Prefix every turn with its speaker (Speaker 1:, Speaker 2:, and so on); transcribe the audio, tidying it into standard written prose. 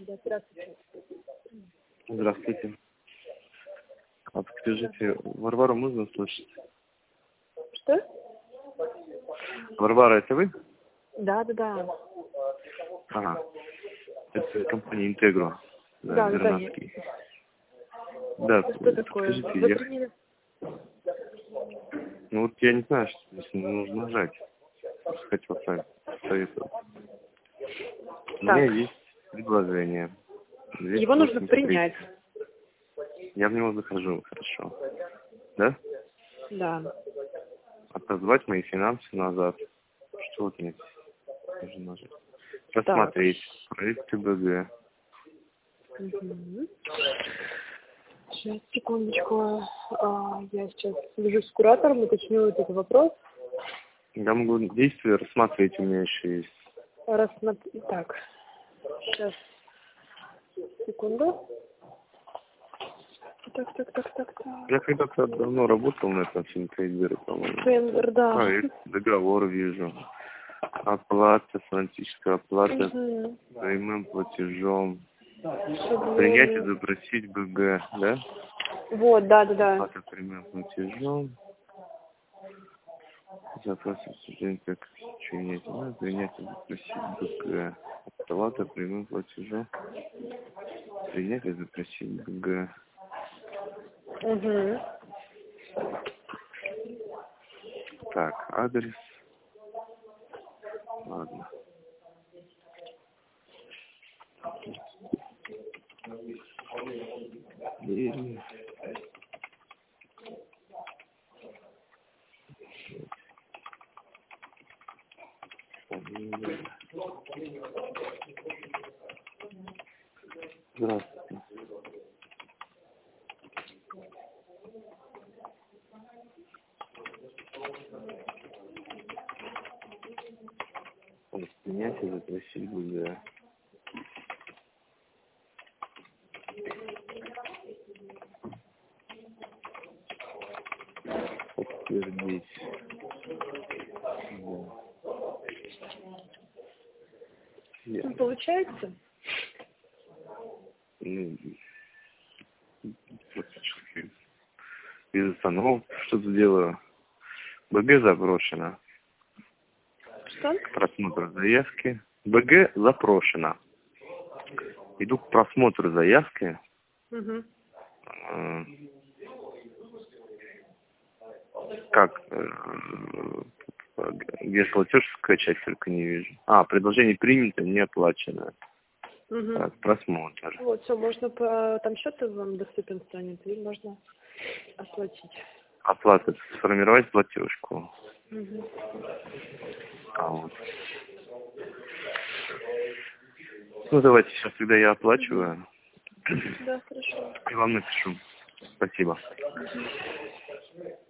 Speaker 1: Да, здравствуйте.
Speaker 2: Здравствуйте. А подскажите, Варвару можно слышать?
Speaker 1: Что?
Speaker 2: Варвара, это вы?
Speaker 1: Да.
Speaker 2: Ага. Это компания Интегро.
Speaker 1: Да,
Speaker 2: Вернадский. Да,
Speaker 1: что такое?
Speaker 2: скажите,
Speaker 1: Вы приняли?
Speaker 2: ну вот я не знаю, что здесь нужно нажать. Просто хотел с вами советовать. У меня есть предложение.
Speaker 1: Его нужно
Speaker 2: 283.
Speaker 1: принять.
Speaker 2: Я в него захожу, хорошо. Да?
Speaker 1: Да.
Speaker 2: Отозвать мои финансы назад. Что вот мне нужно нажать? Рассмотреть. Проект ТБГ.
Speaker 1: Угу. Сейчас, секундочку. Я сейчас свяжусь с куратором, уточню этот вопрос.
Speaker 2: Я могу действия рассмотреть, у меня еще есть.
Speaker 1: Так, сейчас, секунду. Так.
Speaker 2: Я когда-то давно работал на этом финтрейдере, по-моему.
Speaker 1: Тендер, да.
Speaker 2: Проект, договор вижу. Оплата, финансовая оплата, прямым платежом. Принять и запросить БГ, да?
Speaker 1: Вот, да.
Speaker 2: Оплата прямым платежом. Запрос обсуждения как принять, да? Принять и запросить БГ. Оплата прямым платежом. Принять и запросить БГ.
Speaker 1: Угу.
Speaker 2: Так, адрес. Ладно. И... Здравствуйте. Принять и запросить БГ. Подтвердить. Да.
Speaker 1: Получается?
Speaker 2: Без остановок что-то делаю. БГ запрошено.
Speaker 1: Что?
Speaker 2: Просмотр заявки. БГ запрошено. Иду к просмотру заявки.
Speaker 1: Угу.
Speaker 2: Как? Где платеж скачать, только не вижу. Предложение принято, не оплачено.
Speaker 1: Угу.
Speaker 2: Так, просмотр.
Speaker 1: Вот, все, можно там счет вам доступен станет, и можно оплатить.
Speaker 2: Оплата. Сформировать платежку.
Speaker 1: Угу.
Speaker 2: Вот. Ну, давайте сейчас, когда я оплачиваю.
Speaker 1: Да, хорошо.
Speaker 2: И вам напишу. Спасибо.